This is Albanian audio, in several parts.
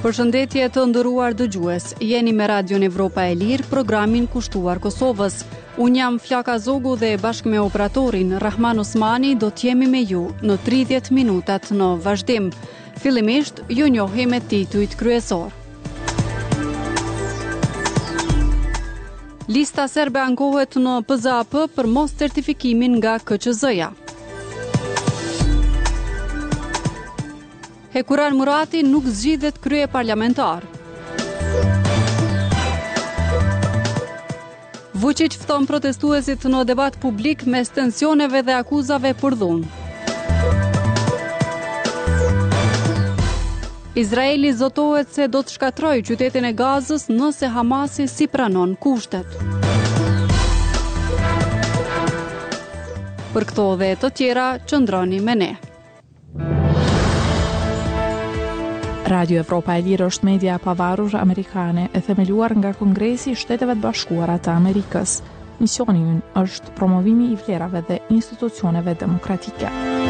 Përshëndetje të nderuar dëgjues. Jeni me Radion Evropa e Lirë, programin kushtuar Kosovës. Unë jam Flaka Zogu dhe bashkë me operatorin Rahman Osmani do t'jemi me ju në 30 minutat në vazhdim. Fillimisht, ju njohim me titujt kryesor. Lista serbe ankohet në PZAP për mos certifikimin nga KQZ-ja. Hekuran Murati nuk zgjidhet krye parlamentar. Vučić fton protestuesit në debat publik mes tensioneve dhe akuzave për dhunë. Izraeli zotohet se do të shkatrojë qytetin e Gazës nëse Hamasi si pranon kushtet. Për këto dhe të tjera, qëndroni me ne. Radio Evropa e Lirë është media e pavarur amerikane e themeluar nga Kongresi i Shteteve të Bashkuara të Amerikës. Misioni i ynë është promovimi i vlerave dhe institucioneve demokratike.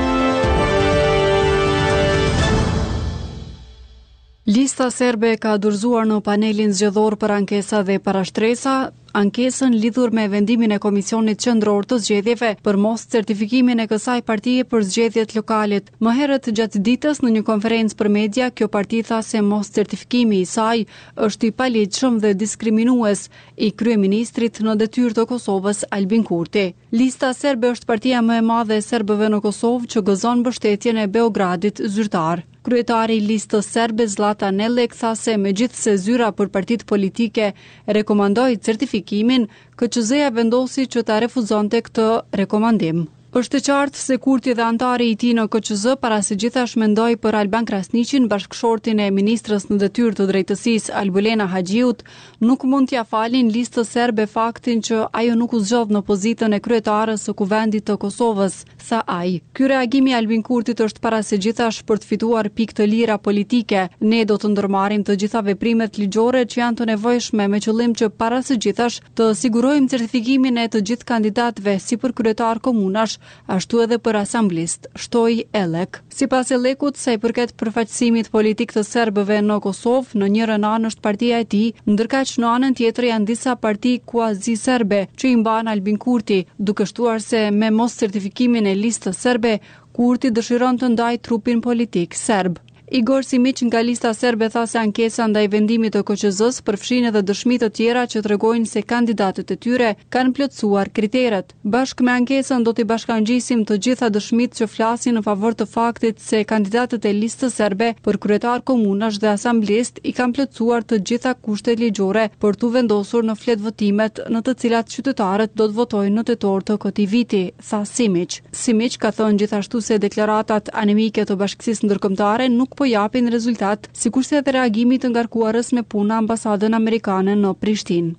Lista serbe ka dorëzuar në panelin zgjedhor për ankesa dhe parashtresa ankesën lidhur me vendimin e Komisionit Qendror të Zgjedhjeve për mos certifikimin e kësaj partie për zgjedhjet lokale. Më herët gjatë ditës në një konferencë për media, kjo parti tha se mos certifikimi i saj është i paligjshëm dhe diskriminues i kryeministrit në detyrë të Kosovës Albin Kurti. Lista serbe është partia më e madhe e serbëve në Kosovë që gëzon mbështetjen e Beogradit zyrtar. Kryetari i listës serbe Zlatan Elek tha se megjithse zyra për partitë politike rekomandoi certifikimin, KQZ-ja vendosi që ta refuzonte këtë rekomandim. Është e qartë se Kurti dhe antari i tij në KQZ parasëgjithash mendoi për Alban Krasniqin, bashkëshortin e ministrës në detyrë të drejtësisë Albulena Haxhiut, nuk mund t'ia falin listës serbe faktin që ajo nuk u zgjodh në pozitën e kryetarës së Kuvendit të Kosovës, tha ai. Ky reagim i Albin Kurtit është parasëgjithash për të fituar pikë të lira politike. Ne do të ndërmarrim të gjitha veprimet ligjore që janë të nevojshme me qëllim që parasëgjithash të sigurojmë certifikimin e të gjithë kandidatëve si për kryetar komunash, ashtu edhe për asamblist, shtoi Elek. Sipas Elekut, sa i përket përfaqësimit politik të serbëve në Kosovë, në njërin anë është partia e tij, ndërkaq në anën tjetër janë disa parti kuazi serbe që i mban Albin Kurti, duke shtuar se me mos certifikimin e listës serbe, Kurti dëshiron të ndajë trupin politik serb. Igor Simić nga lista serbe tha se ankesa ndaj vendimit të KQZ-s përfshin edhe dëshmi të tjera që tregojnë se kandidatët e tyre kanë plotësuar kriteret. Bashkë me ankesën do t'i bashkangjisim të gjitha dëshmitë që flasin në favor të faktit se kandidatët e listës serbe për kryetar komunash dhe asamblist i kanë plotësuar të gjitha kushtet ligjore për t'u vendosur në flet votimet në të cilat qytetarët do të votojnë në tetor të këtij viti, tha Simić. Simić ka thënë gjithashtu se deklaratat anemike të Bashkisë Ndërkombëtare nuk po japin rezultat, sikurse edhe reagimi të ngarkuarës me puna ambasadën amerikane në Prishtinë.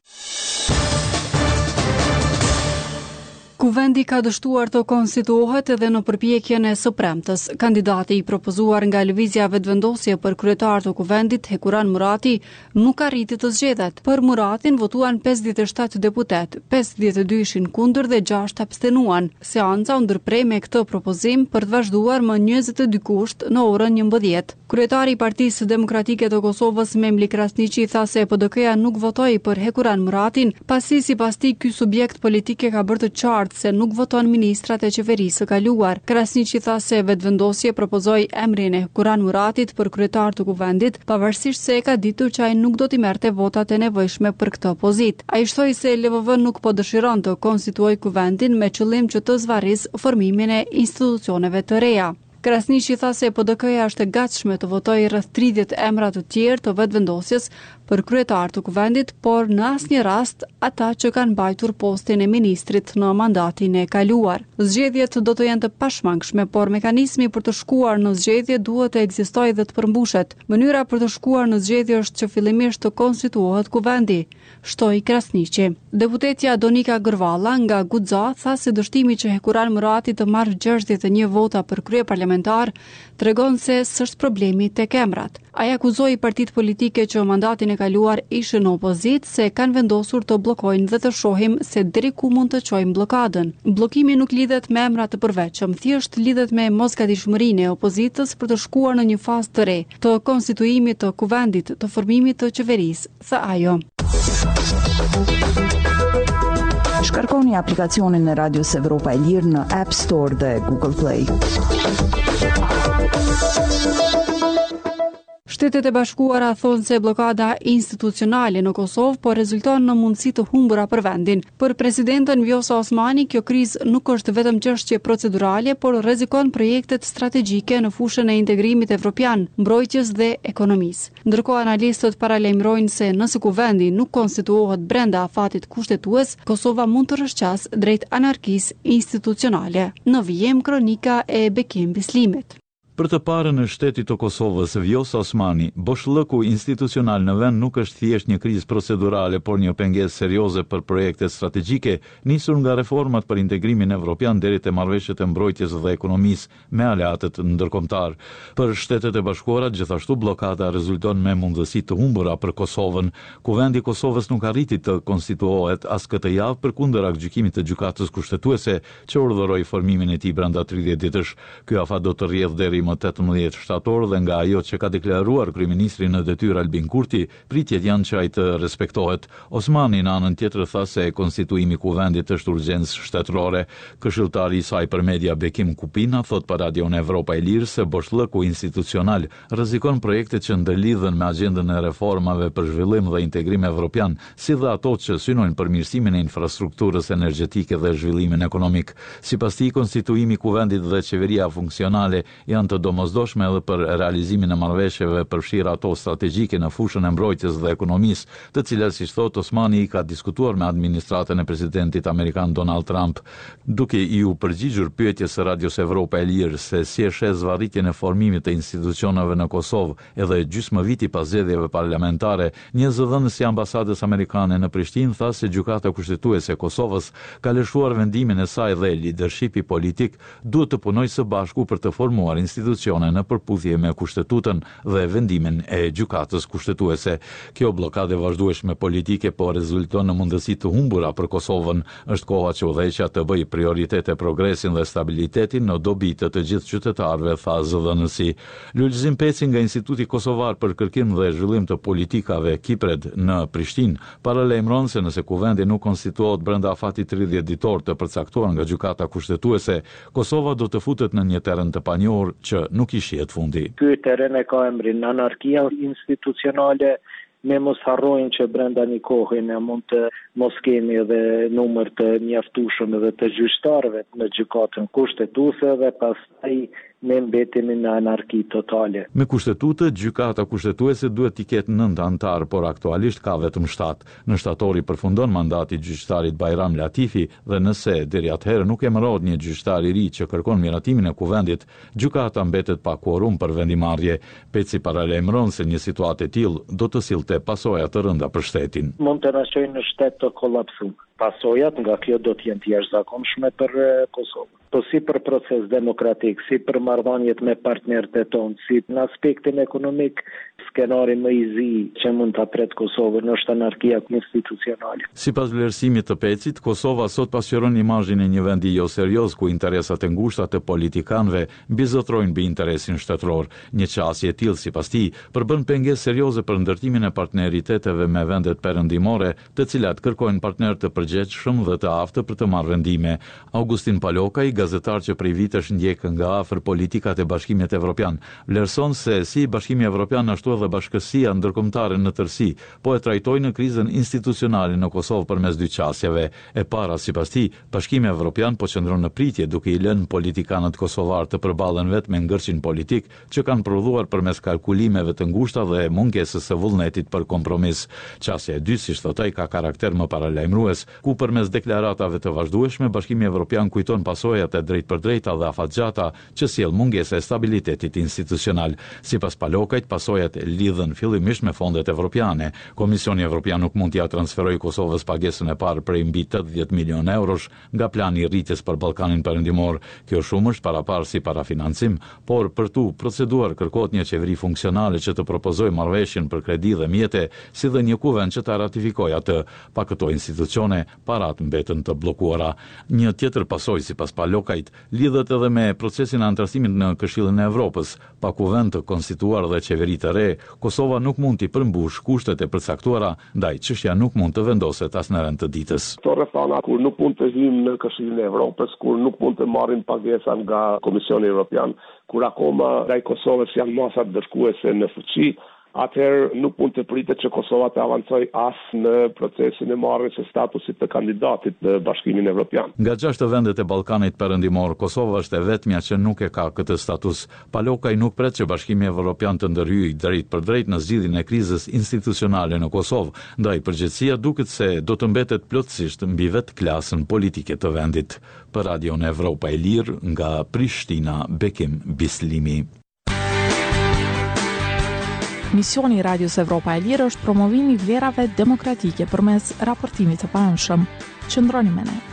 Kuvendi ka dështuar të konstituohet edhe në përpjekjen e së premtës. Kandidati i propozuar nga lëvizja vetëvendosje për kryetar të kuvendit, Hekuran Murati, nuk arriti të zgjedhet. Për Muratin votuan 57 deputet, 52 ishin kundër dhe 6 abstenuan. Seanca u ndërprej me këtë propozim për të vazhduar më 22 kusht në orën 11. Kryetari i Partisë Demokratike të Kosovës, Memli Krasniqi, tha se PDK-ja nuk votoi për Hekuran Muratin, pasi sipas tij ky subjekt politik e ka bërë të qartë se nuk voton ministrat e qeverisë së kaluar. Krasniqi tha se vetëvendosje propozoi emrin e Hekuran Muratit për kryetar të kuvendit, pavarësisht se e ka ditur që ai nuk do t'i merrte votat e nevojshme për këtë pozitë. Ai shtoi se LVV nuk po dëshiron të konstituojë kuvendin me qëllim që të zvarrisë formimin e institucioneve të reja. Krasniqi tha se PDK-ja është e gatshme të votojë rreth 30 emra të tjerë të vetëvendosjes për kryetar të kuvendit, por në asnjë rast ata që kanë mbajtur postin e ministrit në mandatin e kaluar. Zgjedhjet do të jenë të pashmangshme, por mekanizmi për të shkuar në zgjedhje duhet të ekzistojë dhe të përmbushet. Mënyra për të shkuar në zgjedhje është që fillimisht të konstituohet kuvendi, shtoi Krasniqi. Deputetja Donika Gërvalla nga Guxha tha se dështimi që Hekuran Murati të marrë 61 vota për kryeparlamentar tregon se s'është problemi tek emrat. Ai akuzoi partitë politike që mandatin e kaluar ishin në opozitë se kanë vendosur të bllokojnë dhe të shohim se deri ku mund të çojmë bllokadën. Bllokimi nuk lidhet me emra të përveçëm, thjesht lidhet me mosgatishmërinë e opozitës për të shkuar në një fazë të re, të konstituimit të kuvendit, të formimit të qeverisë, tha ajo. Shkarkoni aplikacionin e Radios Evropa e Lirë në App Store dhe Google Play. Shtetet e Bashkuara thonë se bllokada institucionale në Kosovë po rezulton në mundësi të humbura për vendin. Për presidentën Vjosa Osmani, kjo krizë nuk është vetëm çështje procedurale, por rrezikon projektet strategjike në fushën e integrimit evropian, mbrojtjes dhe ekonomisë. Ndërkohë analistët paralajmërojnë se nëse kuvendi nuk konstituohet brenda afatit kushtetues, Kosova mund të rrëshqas drejt anarkisë institucionale. Në vijim kronika e Bekim Bislimit. Për të parën e shtetit të Kosovës, Vjosa Osmani, boshllëku institucional në vend nuk është thjesht një krizë procedurale, por një pengesë serioze për projekte strategjike, nisur nga reformat për integrimin evropian deri te marrëveshjet e mbrojtjes dhe ekonomisë me aleatët ndërkombëtar. Për Shtetet e Bashkuara, gjithashtu bllokada rezulton me mundësi të humbura për Kosovën. Kuvendi i Kosovës nuk arriti të konstituohet as këtë javë përkundër gjykimit të gjykatës kushtetuese që urdhëroi formimin e tij brenda 30 ditësh. Ky afat do të rrjedhë deri më 18 shtator dhe nga ajo që ka deklaruar kryeministri në detyrë Albin Kurti, pritjet janë që ai të respektohet. Osmani në anën tjetër tha se konstituimi i kuvendit është urgjencë shtetërore. Këshilltari i saj për media Bekim Kupina thot për Radion Evropa e Lirë se boshllëku institucional rrezikon projektet që ndërlidhen me agjendën e reformave për zhvillim dhe integrim evropian, si dhe ato që synojnë përmirësimin e infrastrukturës energjetike dhe zhvillimin ekonomik. Sipas tij, konstituimi i kuvendit dhe qeveria funksionale janë të domosdoshme edhe për realizimin e marrëveshjeve përfshirë ato strategjike në fushën e mbrojtjes dhe ekonomisë, të cilat, siç thot Osmani, i ka diskutuar me administratën e presidentit amerikan Donald Trump. Duke i u përgjigjur pyetjes së Radios Evropa e Lirë se si e sheh zvarritjen e formimit të institucioneve në Kosovë edhe gjysmëviti pas zgjedhjeve parlamentare, një zëdhënës i ambasadës amerikane në Prishtinë tha se gjykata kushtetuese e Kosovës ka lëshuar vendimin e saj dhe lidershipi politik duhet të punojë së bashku për të formuar institucione në përputhje me kushtetutën dhe vendimin e gjykatës kushtetuese. Kjo bllokadë vazhdueshme politike po rezulton në mundësi të humbura për Kosovën. Është koha që udhëheqja të bëjë prioritete progresin dhe stabilitetin në dobi të gjithë qytetarëve, tha zëdhënësi. Lulzim Peci nga Instituti Kosovar për Kërkim dhe Zhvillim të Politikave Kipred në Prishtinë paralajmëron se nëse kuvendi nuk konstituohet brenda afatit 30 ditor të përcaktuar nga gjykata kushtetuese, Kosova do të futet në një terren të panjohur që nuk i shihet fundi. Ky terren e ka emrin anarkia institucionale. Ne mos harrojmë që brenda një kohë ne mund të mos kemi edhe numër të mjaftueshëm edhe të gjyqtarëve në gjykatën kushtetuese dhe pastaj ne mbetemi në anarki totale. Me kushtetutë, gjykata kushtetuese duhet të ketë 9 anëtar, por aktualisht ka vetëm 7. Në shtator i përfundon mandati gjyqtarit Bajram Latifi dhe nëse deri atëherë nuk emërohet një gjyqtar i ri që kërkon miratimin e kuvendit, gjykata mbetet pa quorum për vendimarrje. Peci paralajmëron se një situatë e tillë do të sillte pasoja të rënda për shtetin. Mund të na çojë në shtet të kollapsuar. Pasojat nga kjo do të jenë të jashtëzakonshme për Kosovën. Po si për proces demokratik, si për marrëdhëniet me partnerët e tonë, si në aspektin ekonomik, skenari më i zi që mund ta pret Kosovën është anarkia institucionale. Sipas vlerësimit të Pecit, Kosova sot pasqyron imazhin e një vendi jo serioz ku interesat e ngushta të politikanëve bizotrojnë mbi interesin shtetëror. Një qasje e tillë sipas tij përbën pengesë serioze për ndërtimin e partneriteteve me vendet perëndimore, të cilat kërkojnë partner të përgjegjshëm dhe të aftë për të marrë vendime. Augustin Palokaj, gazetar që prej vitesh ndjek nga afër politikat e Bashkimit Evropian, vlerëson se si Bashkimi Evropian ashtu edhe bashkësia ndërkombëtare në tërësi po e trajtojnë krizën institucionale në Kosovë përmes dy qasjeve. E para, sipas tij, Bashkimi Evropian po qëndron në pritje duke i lënë politikanët kosovar të përballen vetëm me ngërçin politik që kanë prodhuar përmes kalkulimeve të ngushta dhe mungesës së vullnetit për kompromis. Qasja e dytë, siç thotë ai, ka karakter më paralajmërues, ku përmes deklaratave të vazhdueshme Bashkimi Evropian kujton pasojat e drejtpërdrejta dhe afatgjata që sjell mungesë e stabilitetit institucional. Sipas Palokajt, pasojat lidhen fillimisht me fondet evropiane. Komisioni Evropian nuk mund t'ia transferojë Kosovës pagesën e parë prej mbi 80 milion eurosh nga plani i rritjes për Ballkanin Perëndimor. Kjo shumë është paraparë si parafinancim, por për tu proceduar kërkohet një qeveri funksionale që të propozojë marrëveshjen për kredi dhe mjete, si dhe një kuvend që ta ratifikojë atë. Pa këto institucione, parat mbeten të bllokuara. Një tjetër pasojë sipas Palokajt lidhet edhe me procesin e antarësimit në Këshillin e Evropës. Pa kuvend të konstituar dhe qeveri të re, Kosova nuk mund t'i përmbush kushtet e përcaktuara, ndaj çështja nuk mund të vendoset as në rend të ditës. Këto rrethana kur nuk mund të hyjmë në Këshillin e Evropës, kur nuk mund të marrim pagesa nga Komisioni Evropian, kur akoma ndaj Kosovës janë masa dëshkuese në fuqi, atëherë nuk mund të pritet që Kosova të avancojë as në procesin e marrjes së statusit të kandidatit në Bashkimin Evropian. Nga 6 vendet e Ballkanit Perëndimor, Kosova është e vetmja që nuk e ka këtë status. Palokaj nuk pret që Bashkimi Evropian të ndërhyjë drejt për drejt në zgjidhjen e krizës institucionale në Kosovë, ndaj përgjegjësia duket se do të mbetet plotësisht mbi vetë klasën politike të vendit. Për Radion Evropa e Lirë nga Prishtina, Bekim Bislimi. Misioni i Radios Evropa e Lirë është promovimi i vlerave demokratike përmes raportimit të paanshëm. Qëndroni me ne.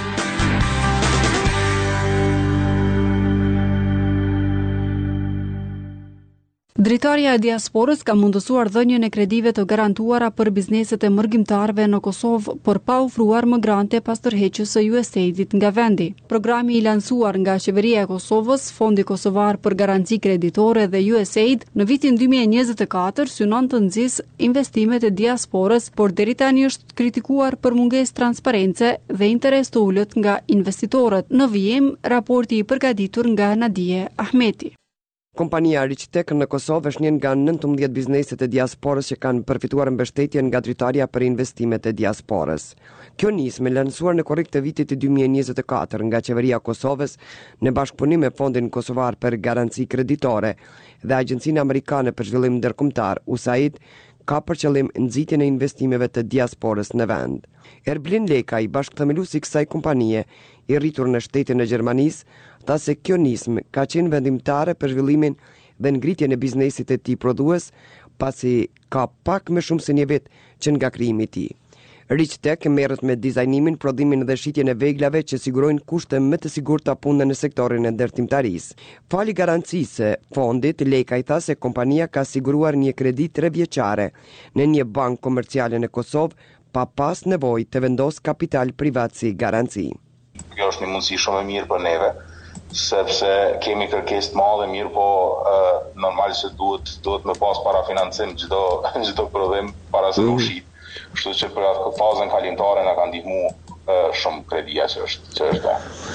Drejtoria e diasporës ka mundësuar dhënien e kredive të garantuara për bizneset e mërgjimtarëve në Kosovë, por pa ofruar më grante pas tërheqjes së USAID-it nga vendi. Programi i lansuar nga Qeveria e Kosovës, Fondi Kosovar për Garanci Kreditore dhe USAID në vitin 2024 synon të nxjisë investimet e diasporës, por deri tani është kritikuar për mungesë transparence dhe interes të ulët nga investitorët. Në vijim, raporti i përgatitur nga Nadije Ahmeti. Kompania Richtek në Kosovë është një nga 19 bizneset e diasporës që kanë përfituar mbështetje nga Dritaria për investimet e diasporës. Kjo nismë lansuar në korrik të vitit 2024 nga Qeveria e Kosovës në bashkëpunim me Fondin Kosovar për Garanci Kreditore dhe Agjencinë Amerikane për Zhvillim Ndërkombëtar, USAID, ka për qëllim nxitjen e investimeve të diasporës në vend. Erblin Lekaj, bashkëthemeluesi i kësaj kompanie, i rritur në shtetin e Gjermanisë, tha se kjo nismë ka qenë vendimtare për zhvillimin dhe ngritjen e biznesit e tij prodhues, pasi ka pak më shumë se një vit që nga krijimi i tij. Richtek merret me dizajnimin, prodhimin dhe shitjen e veglave që sigurojnë kushte më të sigurta pune në sektorin e ndërtimtarisë. Fali garancisë fondit, Lekaj tha se kompania ka siguruar një kredi 3 vjeçare në një bankë komerciale në Kosovë pa pas nevojë të vendos kapital privat si garanci. Kjo është një mundësi shumë e mirë për neve, sepse kemi kërkesë të madhe, mirë po normal se duhet me pas para financim çdo prodhim para se u shit. Kështu që për atë fazën kalimtare na ka ndihmuar shumë kredia që është.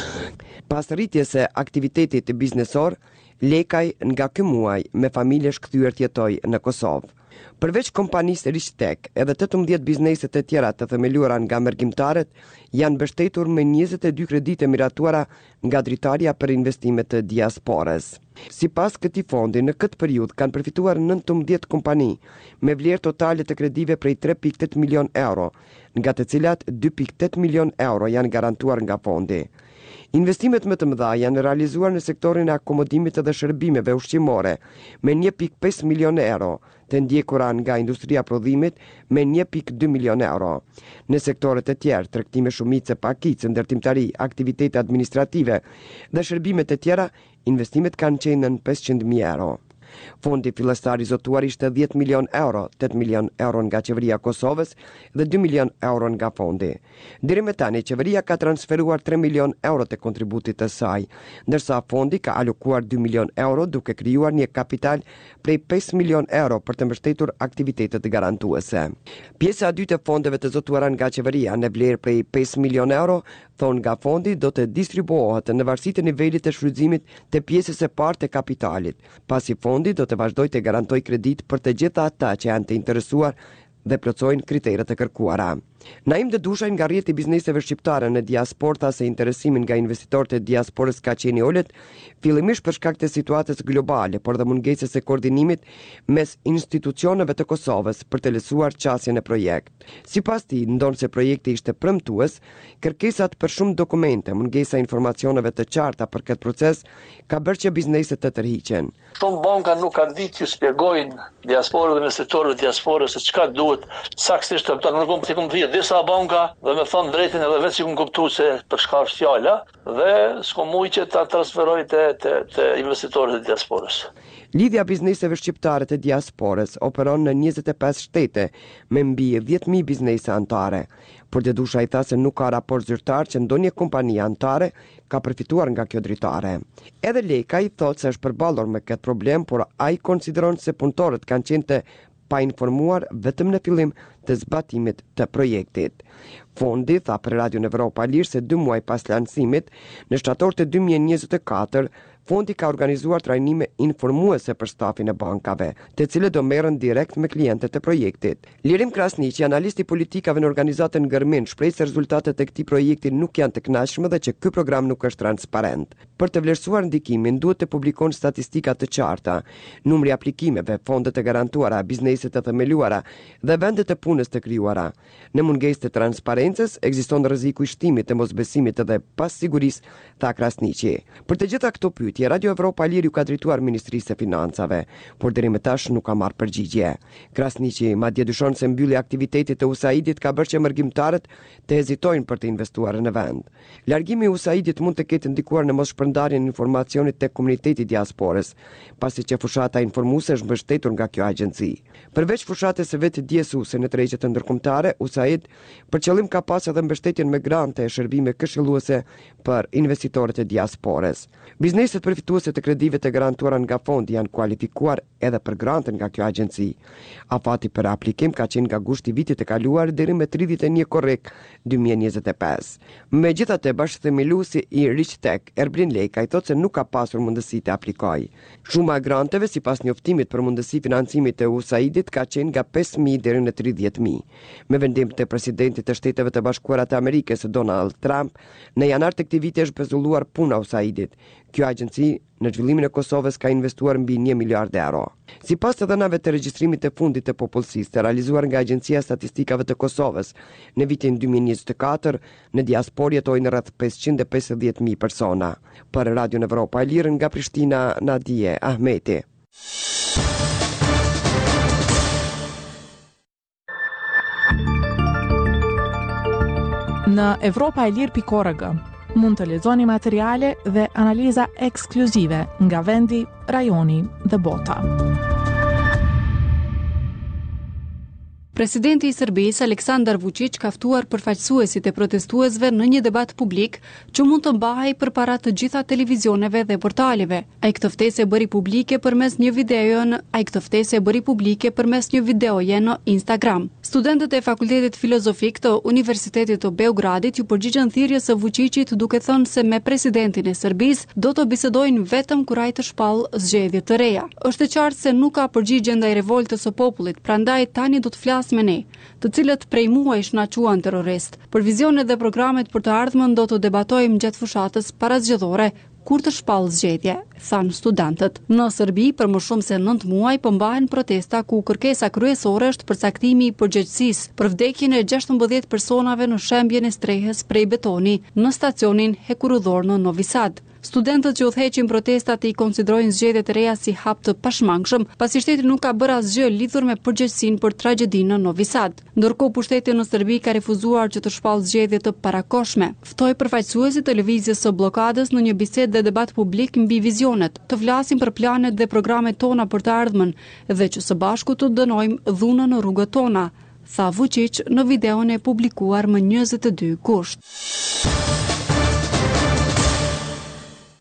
Pas rritjes së aktivitetit biznesor, Lekaj nga ky muaj me familje shkthyer të jetoj në Kosovë. Përveç kompanisë Richtek, edhe 18 bizneset të tjera të themeluara nga mërgjimtarët janë mbështetur me 22 kredite miratuara nga Dritaria për investimet të diasporës. Sipas këtij fondi, në këtë periudhë kanë përfituar 19 kompani me vlerë totale të kredive prej 3.8 milion euro, nga të cilat 2.8 milion euro janë garantuar nga fondi. Investimet më të mëdha janë realizuar në sektorin e akomodimit dhe shërbimeve ushqimore me 1.5 milion euro, të ndjekura nga industria prodhimit me 1.2 milion euro. Në sektoret e tjerë, tregtime shumice, pakicë, ndërtimtari, aktivitete administrative dhe shërbimet e tjera, investimet kanë qenë në 500.000 euro. Fondi fillestar i zotuar ishte 10 milion euro, 8 milion euro nga Qeveria e Kosovës dhe 2 milion euro nga fondi. Deri më tani, qeveria ka transferuar 3 milion euro të kontributit të saj, ndërsa fondi ka alokuar 2 milion euro duke krijuar një kapital prej 5 milion euro për të mbështetur aktivitetet garantuese. Pjesa e dytë e fondeve të zotuara nga qeveria në vlerë prej 5 milion euro, thonë nga fondi, do të distribuohet në varësi të nivelit të shfrytëzimit të pjesës së parë të kapitalit, pasi fondi do të vazhdojë të garantoj kredit për të gjitha ata që janë të interesuar dhe plotësojnë kriteret e kërkuara. Naim Dedushaj nga rrjeti i bizneseve shqiptare në diasporë tha se interesimin nga investitorët e diasporës ka qenë i ulët, fillimisht për shkak të situatës globale, por dhe mungesës së koordinimit mes institucioneve të Kosovës për të lehtësuar qasjen e projekt. Sipas tij, ndonse projekti ishte premtues, kërkesat për shumë dokumente, mungesa e informacioneve të qarta për këtë proces ka bërë që bizneset të tërhiqen. Shumë banka nuk kanë ditë që shpjegojnë diasporëve dhe investitorëve diasporës se çka duhet saktësisht të nuk kom thirrë disa banka dhe me thonë drejtin edhe vetë si kom kuptu se për shka është fjala dhe s'kom mujtë që ta transferoj të investitorët e diasporës. Lidhja bizneseve shqiptare të diasporës operon në 25 shtete me mbi 10.000 biznese antare. Por Dedushaj tha se nuk ka raport zyrtar që ndonjë kompani antare ka përfituar nga kjo dritare. Edhe Lekaj thotë se është përballur me këtë problem, por ai konsideron se punëtorët kanë qenë të pa informuar vetëm në fillim të zbatimit të projektit. Fondi tha për Radio Evropa Lirë se 2 muaj pas lancimit, në shtator të 2024, fondi ka organizuar trajnime informuese për stafin e bankave, të cilët do merren direkt me klientët e projektit. Lirim Krasniqi, analisti politikave në organizatën Gërmin, shpreh se rezultatet e këtij projekti nuk janë të kënaqshme dhe që ky program nuk është transparent. Për të vlerësuar ndikimin, duhet të publikon statistika të qarta, numri i aplikimeve, fondet e garantuara, bizneset të themeluara dhe vendet e punës të krijuara. Në mungesë të transparencës, ekziston rreziku i shtimit të mosbesimit dhe pasigurisë, tha Krasniqi. Për të gjitha këto pyetje, Radio Evropa Lirë ka drejtuar Ministrisë së Financave, por deri më tash nuk ka marrë përgjigje. Krasniqi madje dyshon se mbyllja e aktivitetit të USAID-it ka bërë që mërgjimtarët të hezitojnë për të investuar në vend. Largimi i USAID-it mund të ketë ndikuar në moshpërndarjen e informacionit tek komuniteti i diasporës, pasi që fushata informuese është mbështetur nga kjo agjenci. Përveç fushatës së vetë diësuese në tregjet e ndërkombëtare, USAID për qëllim ka pas edhe mbështetjen me grante e shërbime këshilluese për investitorët e diasporës. Bizneset përfituese të kredive të garantuara nga fondi janë kualifikuar edhe për grantën nga kjo agjenci. Afati për aplikim ka qenë nga gushti i vitit të kaluar deri më 31 korrik 2025. Megjithatë, bashkëthemeluesi i Richtech, Erblin Lekaj, thotë se nuk ka pasur mundësi të aplikojë. Shuma e granteve sipas njoftimit për mundësi financimi të USAID-it ka qenë nga 5.000 deri në 30.000. Me vendim të presidentit të Shteteve të Bashkuara të Amerikës Donald Trump, në janar të këtij viti është pezulluar puna USAID-it. Kjo agjenci në zhvillimin e Kosovës ka investuar mbi 1 miliard euro. Sipas të dhënave të regjistrimit të fundit të popullsisë të realizuar nga Agjencia e Statistikave të Kosovës, në vitin 2024, në diasporë jetojnë rreth 550.000 persona. Për Radio Evropa e Lirë nga Prishtina, Nadije Ahmeti. Në evropaelir.org mund të lexoni materiale dhe analiza ekskluzive nga vendi, rajoni dhe bota. Presidenti i Serbisë Aleksandar Vučić ka ftuar përfaqësuesit e protestuesve në një debat publik që mund të mbahej përpara të gjitha televizioneve dhe portaleve. Ai këtë ftesë bëri publike përmes një videoje në Instagram. Studentët e Fakultetit Filozofik të Universitetit të Beogradit ju përgjigjen thirrjes së Vučićit duke thënë se me presidentin e Serbisë do të bisedojnë vetëm kur ai të shpallë zgjedhje të reja. Është e qartë se nuk ka përgjigje ndaj revoltës së popullit, prandaj tani do të flas me ne, të cilët prej muajsh na quan terrorist. Për vizionet dhe programet për të ardhmen do të debatojmë gjatë fushatës parazgjedhore kur të shpallë zgjedhje, thanë studentët. Në Serbi, për më shumë se 9 muaj, mbahen protesta ku kërkesa kryesore është përcaktimi i përgjegjësisë për vdekjen e 16 personave në shembjen e strehës prej betoni në stacionin Hekurudhor në Novi Sad. Studentët që udhëheqin protestat i konsiderojnë zgjedhjet e reja si hap të pashmangshëm, pasi shteti nuk ka bërë asgjë lidhur me përgjegjësinë për tragjedinë në Novi Sad. Ndërkohë pushteti në Serbi ka refuzuar që të shpallë zgjedhje të parakohshme. Ftoi përfaqësuesit televizies së bllokadës në një bisedë dhe debat publik mbi vizionet, të flasim për planet dhe programet tona për të ardhmen dhe që së bashku të dënojmë dhunën në rrugët tona, tha Vučić në videon e publikuar më 22 gusht.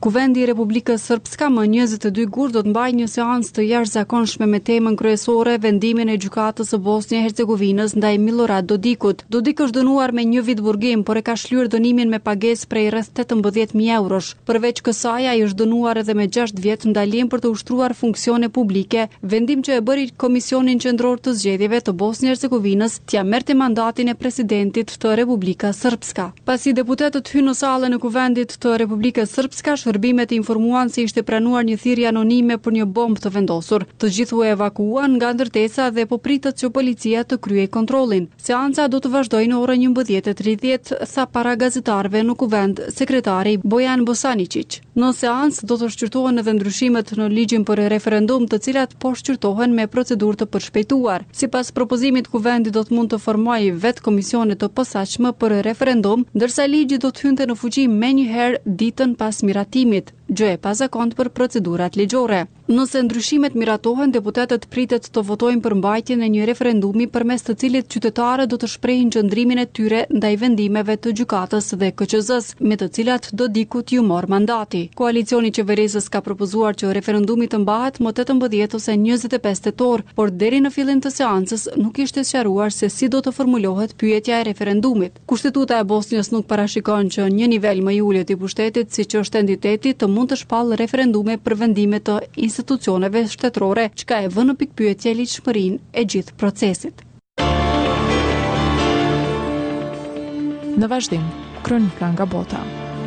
Kuvendi i Republikës Srpska më 22 gurë do të mbajë një seancë të jashtëzakonshme me temën kryesore vendimin e gjykatës së Bosnjë-Hercegovinës ndaj Milorad Dodikut. Dodik është dënuar me 1 vit burgim, por e ka shlyer dënimin me pagesë prej rreth 18.000 eurosh. Përveç kësaj, ai është dënuar edhe me 6 vjet ndalim për të ushtruar funksione publike, vendim që e bëri Komisionin Qendror të Zgjedhjeve të Bosnjë-Hercegovinës t'ia merrte mandatin e presidentit të Republikës Srpska. Pasi deputetët hynë në sallën e Kuvendit të Republikës Srpska, shërbimet informuan se ishte pranuar një thirrje anonime për një bombë të vendosur. Të gjithë u evakuuan nga ndërtesa dhe po pritet që policia të kryej kontrollin. Seanca do të vazhdojë në orën 11:30, tha para gazetarëve në Kuvend sekretari Bojan Bosaničić. Në seancë do të shqyrtohen edhe ndryshimet në ligjin për referendum, të cilat po shqyrtohen me procedurë të përshpejtuar. Sipas propozimit, Kuvendi do të mund të formojë vetë komisione të posaçme për referendum, ndërsa ligji do të hynte në fuqi menjëherë ditën pas miratimit, gjë e pazakontë për procedurat ligjore. Nëse ndryshimet miratohen, deputetët pritet të votojnë për mbajtjen e një referendumi përmes të cilit qytetarët do të shprehin qëndrimin e tyre ndaj vendimeve të gjykatës dhe KQZ-s, me të cilat Dodikut ju mor mandati. Koalicioni qeverisës ka propozuar që referendumi të mbahet më 18 ose 25 tetor, por deri në fillim të seancës nuk ishte sqaruar se si do të formulohet pyetja e referendumit. Kushtetuta e Bosnjës nuk parashikon që një nivel më i ulët i pushtetit, siç është entiteti, të mund të shpallë referendume për vendime të institucioneve shtetërore, çka e vën në pikpyetje ligjshmërinë e gjithë procesit. Në vazhdim, kronika nga bota.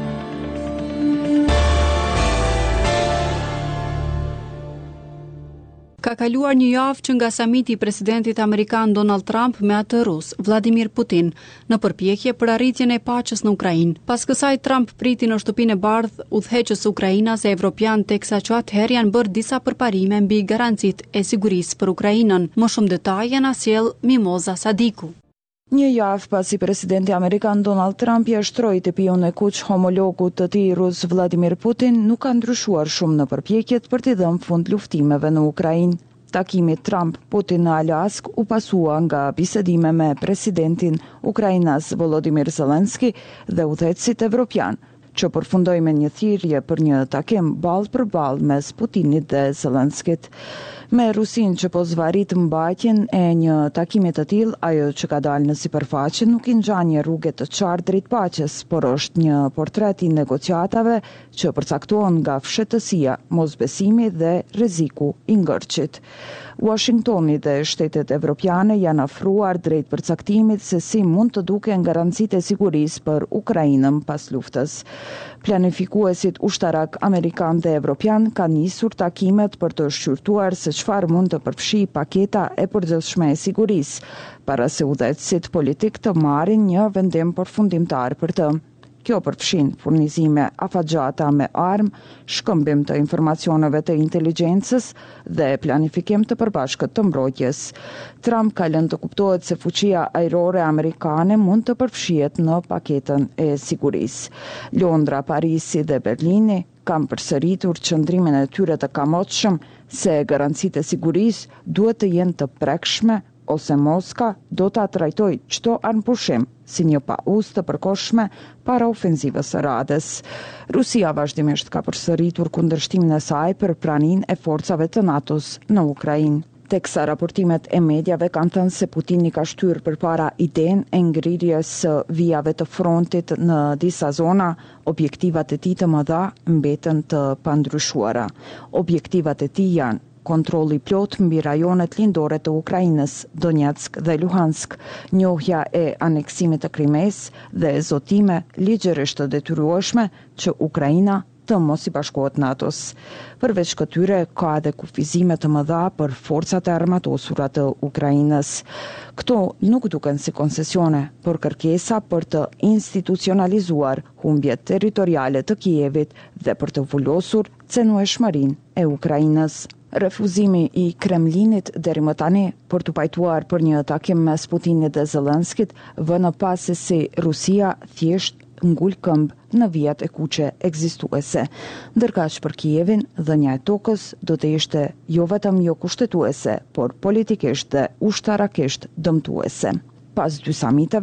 Ka kaluar një javë që nga samiti i presidentit amerikan Donald Trump me atë rus, Vladimir Putin, në përpjekje për arritjen e paqes në Ukrainë. Pas kësaj, Trump priti në shtëpinë e bardhë udhëheqës së Ukrainës e evropian, teksa që atëherë janë bërë disa përparime mbi garancitë e sigurisë për Ukrainën. Më shumë detaje na sjell Mimoza Sadiku. Një javë pasi presidenti amerikan Donald Trump ja shtroi të pion e kuq homologut të tij rus Vladimir Putin, nuk ka ndryshuar shumë në përpjekjet për t'i dhënë fund luftimeve në Ukrainë. Takimi Trump-Putin në Alask u pasua nga bisedime me presidentin Ukrainas Volodymyr Zelensky dhe udhëheqësit evropian, që përfundoi me një thirrje për një takim ballë për ballë mes Putinit dhe Zelenskit. Me Rusinë që po zvarit mbajtjen e një takimi të tillë, ajo që ka dalë në sipërfaqe nuk i ngjan një rrugë të qartë drejt paqes, por është një portret i negociatave që përcaktohen nga fshehtësia, mosbesimi dhe rreziku i ngërçit. Washingtoni dhe shtetet evropiane janë afruar drejt përcaktimit se si mund të duken garancitë e sigurisë për Ukrainën pas luftës. Planifikuesit ushtarak amerikan dhe evropian kanë nisur takimet për të shqyrtuar se çfarë mund të përfshi paketa e përgjithshme e sigurisë, para se udhëheqësit politik të marrin një vendim përfundimtar për të. Kjo përfshin furnizime afatgjata me armë, shkëmbim të informacioneve të inteligjencës dhe planifikim të përbashkët të mbrojtjes. Trump ka lënë të kuptohet se fuqia ajrore amerikane mund të përfshihet në paketën e sigurisë. Londra, Parisi dhe Berlini kanë përsëritur qëndrimin e tyre të kamotshëm se garancitë e sigurisë duhet të jenë të prekshme ose Moska do ta trajtojë çdo armëpushim si një pauzë të përkohshme para ofenzivës së radhës. Rusia vazhdimisht ka përsëritur kundërshtimin e saj për praninë e forcave të NATO-s në Ukrainë. Teksa raportimet e mediave kanë thënë se Putini ka shtyrë përpara idenë e ngrirjes së vijave të frontit në disa zona, objektivat e tij të mëdha mbeten të pandryshuara. Objektivat e tij janë kontrolli plot mbi rajonet lindore të Ukrainës, Donetsk dhe Luhansk, njohja e aneksimit të Krimes dhe zotime ligjërisht të detyrueshme që Ukraina të mos i bashkohet NATO-s. Përveç këtyre, ka edhe kufizime të mëdha për forcat e armatosura të Ukrainës. Këto nuk duken si koncesione, por kërkesa për të institucionalizuar humbjet territoriale të Kievit dhe për të vullosur cenueshmërinë e Ukrainës. Refuzimi i Kremlinit deri më tani për të pajtuar për një takim mes Putinit dhe Zelenskit vën pas se si Rusia thjesht ngul këmbë në vijat e kuqe ekzistuese. Ndërkaq për Kievin, dhënia e tokës do të ishte jo vetëm jo kushtetuese, por politikisht dhe ushtarakisht dëmtuese. Pas dy samiteve,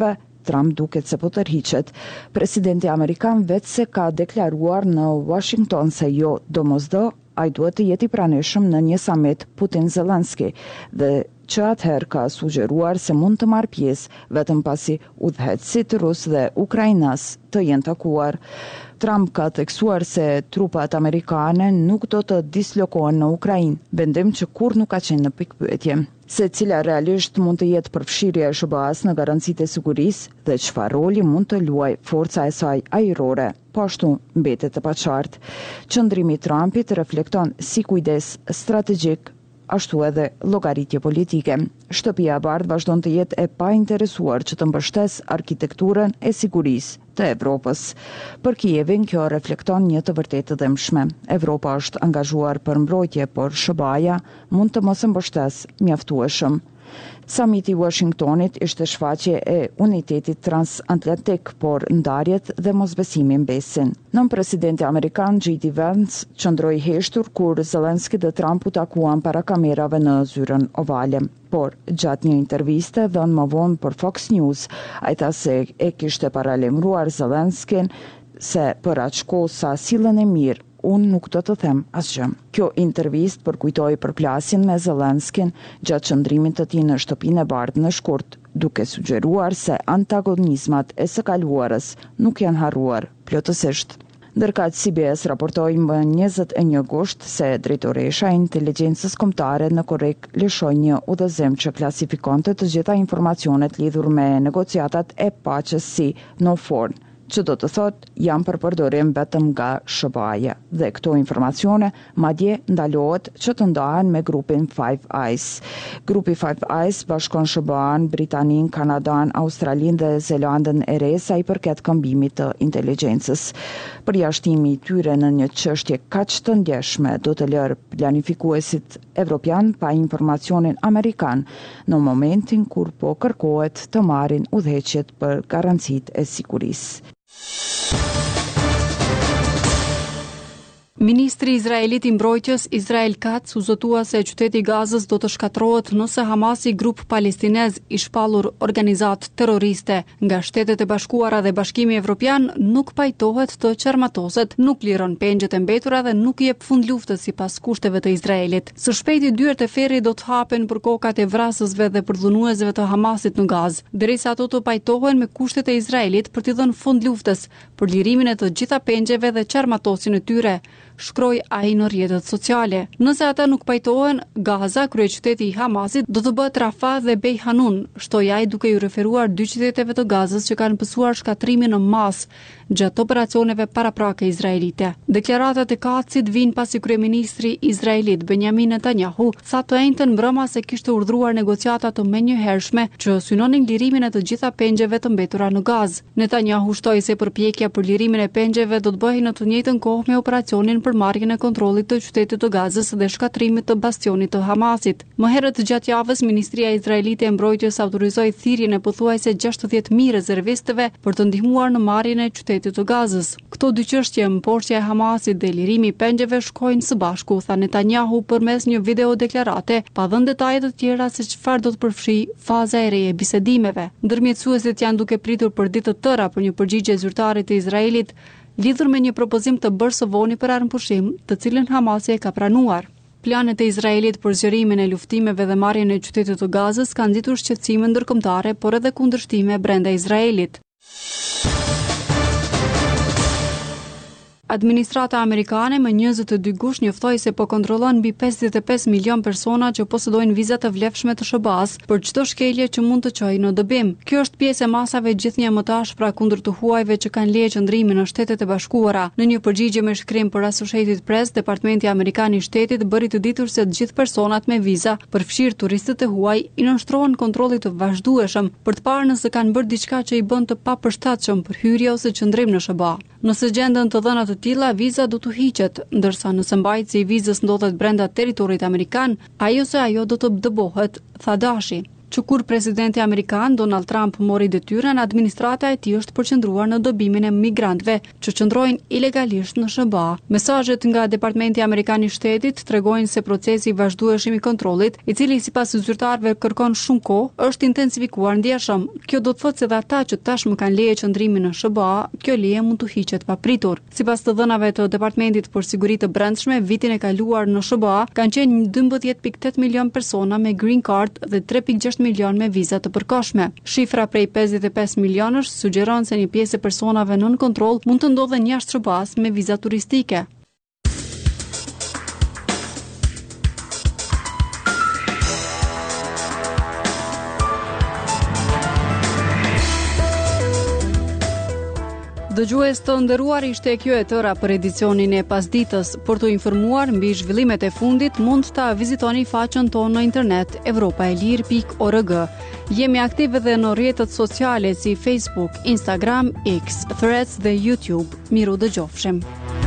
Trump duket se po tërhiqet. Presidenti amerikan vetë se ka deklaruar në Washington se jo domosdo ai duhet të jetë i pranishëm në një summit Putin-Zelenski dhe që atëherë ka sugjeruar se mund të marrë pjesë vetëm pasi udhëheqësit rus dhe ukrainas të jenë takuar. Trump ka theksuar se trupat amerikane nuk do të dislokohen në Ukrainë, vendim që kur nuk ka qenë në pikpyetje. Se cila realisht mund të jetë përfshirja e SBA-s në garancitë e sigurisë dhe çfarë roli mund të luajë forca e saj ajrore, po ashtu mbetet e paqartë. Qëndrimi i Trumpit reflekton si kujdes strategjik ashtu edhe llogaritje politike. Shtëpia e Bardhë vazhdon të jetë e painteresuar që të mbështes arkitekturën e sigurisë të Evropës. Për Kijevin kjo reflekton një të vërtetë të dëmshme. Evropa është angazhuar për mbrojtje, por SBA-ja mund të mos mbështes mjaftueshëm. Samiti i Washingtonit ishte shfaqje e unitetit transatlantik, por ndarjet dhe mosbesimi mbesin. Nën presidenti amerikan J.D. Vance qëndroi heshtur kur Zelenski dhe Trump u takuan para kamerave në zyrën ovale. Por gjatë një interviste dhënë më vonë për Fox News, ai tha se e kishte paralajmëruar Zelenskin se për aq kohë sa sillen e mirë, unë nuk do të them asgjë. Kjo intervist përkujtoi përplasjen me Zelenskin gjatë qëndrimit të tij në shtëpinë e Bardhë në shkurt, duke sugjeruar se antagonizmat e së kaluarës nuk janë harruar plotësisht. Ndërka CBS raportoi më 21 gusht se drejtoresha e inteligjencës kombëtare në Korek lëshoi një udhëzim që klasifikonte të gjitha informacionet lidhur me negociatat e paqes si no forn, që do të thot janë për përdorim vetëm nga SBA-ja dhe këto informacione madje ndalohet që të ndahen me grupin Five Eyes. Grupi Five Eyes bashkon SBA-n, Britaninë, Kanadan, Australinë dhe Zelandën e Re sa i përket këmbimit të inteligjencës. Përjashtimi i tyre në një çështje kaq të ndjeshme do të lërë planifikuesit evropian pa informacionin amerikan në momentin kur po kërkohet të marrin udhëheqjet për garancitë e sigurisë. Ministri Izraelit i mbrojtjes Israel Katz u zotua se qyteti i Gazës do të shkatërrohet nëse Hamasi, grup palestinez i shpallur organizatë terroriste nga Shtetet e Bashkuara dhe Bashkimi Evropian, nuk pajtohet të qarmatoset, nuk liron pengjet e mbetura dhe nuk jep fund luftës sipas kushteve të Izraelit. Së shpejti dyert e ferrit do të hapen për kokat e vrasësve dhe për dhunuesve të Hamasit në Gazë, derisa ato të pajtohen me kushtet e Izraelit për t'i dhënë fund luftës, për lirimin e të gjitha pengjeve dhe qarmatosin e tyre, shkroi ai në rrjetet sociale. Nëse ata nuk pajtohen, Gaza, kryeqyteti i Hamasit, do të bëhet Rafah dhe Bej Hanun, shtoi ai duke ju referuar dy qyteteve të Gazës që kanë pësuar shkatrimin në masë gjatë operacioneve paraprake izraelite. Deklaratat e Katzit vijnë pasi kryeministri izraelit Benjamin Netanyahu tha të njëjtën mbrëma se kishte urdhëruar negociata të menjëhershme që synonin lirimin e të gjitha pengjeve të mbetura në Gazë. Netanyahu shtoi se përpjekja për lirimin e pengjeve do të bëhej në të njëjtën kohë me operacionin për marrjen e kontrollit të qytetit të Gazës dhe shkatrimit të bastionit të Hamasit. Më herët gjatë javës, Ministria Izraelite e Mbrojtjes autorizoi thirrjen e pothuajse 60.000 rezervistëve për të ndihmuar në marrjen e qytetit të Gazës. Këto dy çështje, mporçja e Hamasit dhe lirimi i pengjeve, shkojnë së bashku, tha Netanyahu përmes një video deklarate, pa dhënë detaje të tjera se çfarë do të përfshijë faza e re e bisedimeve. Ndërmjetësuesit janë duke pritur për ditë të tëra për një përgjigje zyrtare të Izraelit lidhur me një propozim të bërë së voni për armëpushim, të cilën Hamasi e ka pranuar. Planet e Izraelit për zgjerimin e luftimeve dhe marrjen e qytetit të Gazës kanë nxitur shqetësime ndërkombëtare, por edhe kundërshtime brenda Izraelit. Administrata amerikane më 22 gusht njoftoi se po kontrollon mbi 55 milion persona që posedojnë viza të vlefshme të SBA-s për çdo shkelje që mund të çojë në dëbim. Kjo është pjesë e masave gjithnjë më të ashpra kundër të huajve që kanë leje qëndrimi në Shtetet e Bashkuara. Në një përgjigje me shkrim për Associated Press, Departamenti Amerikan i Shtetit bëri të ditur se të gjithë personat me viza, përfshirë turistët e huaj, i nënshtrohen kontrollit të vazhdueshëm për të parë nëse kanë bërë diçka që i bën të papërshtatshëm për hyrje ose qëndrim në SBA. Nëse gjenden të dhëna të tilla, viza do të hiqet, ndërsa nëse mbajtësi i vizës ndodhet brenda territorit amerikan, ai ose ajo do të dëbohet, tha Dashi. që kur presidenti amerikan Donald Trump mori detyrën, administrata e tij është përqendruar në dobimin e migrantëve që qëndrojnë ilegalisht në SBA. Mesazhet nga Departamenti Amerikan i Shtetit tregojnë se procesi i vazhdueshëm i kontrollit, i cili sipas zyrtarëve kërkon shumë kohë, është intensifikuar ndjeshëm. Kjo do të thotë se ata që tashmë kanë leje qëndrimi në SBA, kjo leje mund të hiqet papritur. Sipas të dhënave të Departamentit për Siguri të Brendshme, vitin e kaluar në SBA kanë qenë 12.8 milion persona me green card dhe 3.6 milion me viza të përkohshme. Shifra prej 55 milionësh sugjeron se një pjesë e personave nën kontroll mund të ndodhen jashtë SBA-s me viza turistike. Dëgjues të nderuar, ishte kjo e tëra për edicionin e pasditës. Për të informuar mbi zhvillimet e fundit, mund ta vizitoni faqen tonë në internet europaelir.org. Jemi aktive edhe në rrjetet sociale si Facebook, Instagram, X, Threads dhe YouTube. Miru dëgjofshim.